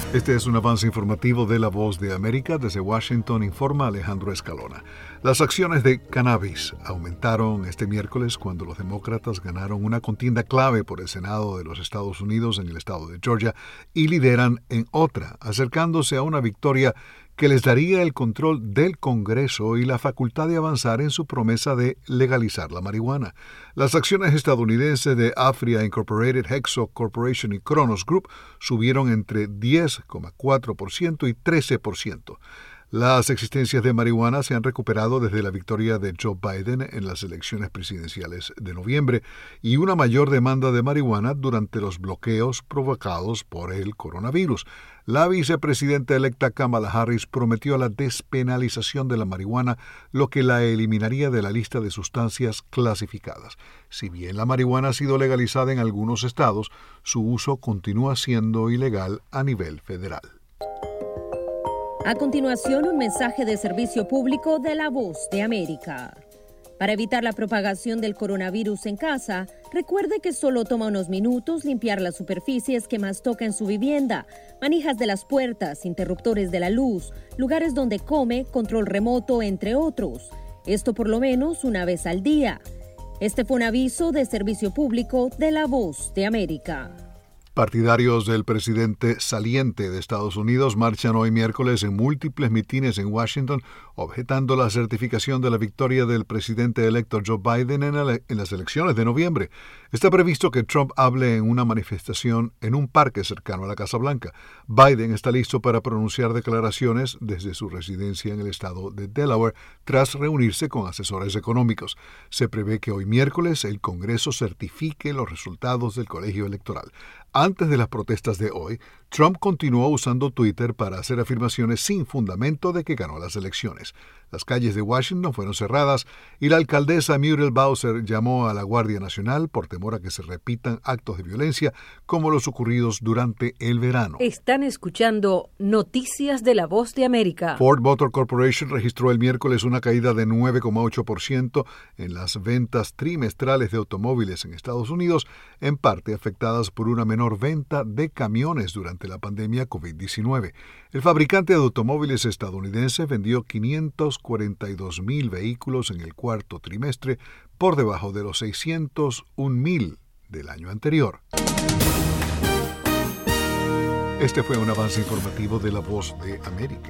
Este es un avance informativo de La Voz de América. Desde Washington informa Alejandro Escalona. Las acciones de cannabis aumentaron este miércoles cuando los demócratas ganaron una contienda clave por el Senado de los Estados Unidos en el estado de Georgia y lideran en otra, acercándose a una victoria que les daría el control del Congreso y la facultad de avanzar en su promesa de legalizar la marihuana. Las acciones estadounidenses de Aphria Incorporated, Hexo Corporation y Cronos Group subieron entre 10,4% y 13%. Las existencias de marihuana se han recuperado desde la victoria de Joe Biden en las elecciones presidenciales de noviembre y una mayor demanda de marihuana durante los bloqueos provocados por el coronavirus. La vicepresidenta electa Kamala Harris prometió la despenalización de la marihuana, lo que la eliminaría de la lista de sustancias clasificadas. Si bien la marihuana ha sido legalizada en algunos estados, su uso continúa siendo ilegal a nivel federal. A continuación, un mensaje de servicio público de La Voz de América. Para evitar la propagación del coronavirus en casa, recuerde que solo toma unos minutos limpiar las superficies que más toca en su vivienda, manijas de las puertas, interruptores de la luz, lugares donde come, control remoto, entre otros. Esto por lo menos una vez al día. Este fue un aviso de servicio público de La Voz de América. Partidarios del presidente saliente de Estados Unidos marchan hoy miércoles en múltiples mitines en Washington, objetando la certificación de la victoria del presidente electo Joe Biden en las elecciones de noviembre. Está previsto que Trump hable en una manifestación en un parque cercano a la Casa Blanca. Biden está listo para pronunciar declaraciones desde su residencia en el estado de Delaware tras reunirse con asesores económicos. Se prevé que hoy miércoles el Congreso certifique los resultados del colegio electoral. Antes de las protestas de hoy, Trump continuó usando Twitter para hacer afirmaciones sin fundamento de que ganó las elecciones. Las calles de Washington fueron cerradas y la alcaldesa Muriel Bowser llamó a la Guardia Nacional por temor a que se repitan actos de violencia como los ocurridos durante el verano. Están escuchando Noticias de La Voz de América. Ford Motor Corporation registró el miércoles una caída de 9,8% en las ventas trimestrales de automóviles en Estados Unidos, en parte afectadas por una menor venta de camiones durante la pandemia COVID-19. El fabricante de automóviles estadounidense vendió 542,000 vehículos en el cuarto trimestre, por debajo de los 601,000 del año anterior. Este fue un avance informativo de La Voz de América.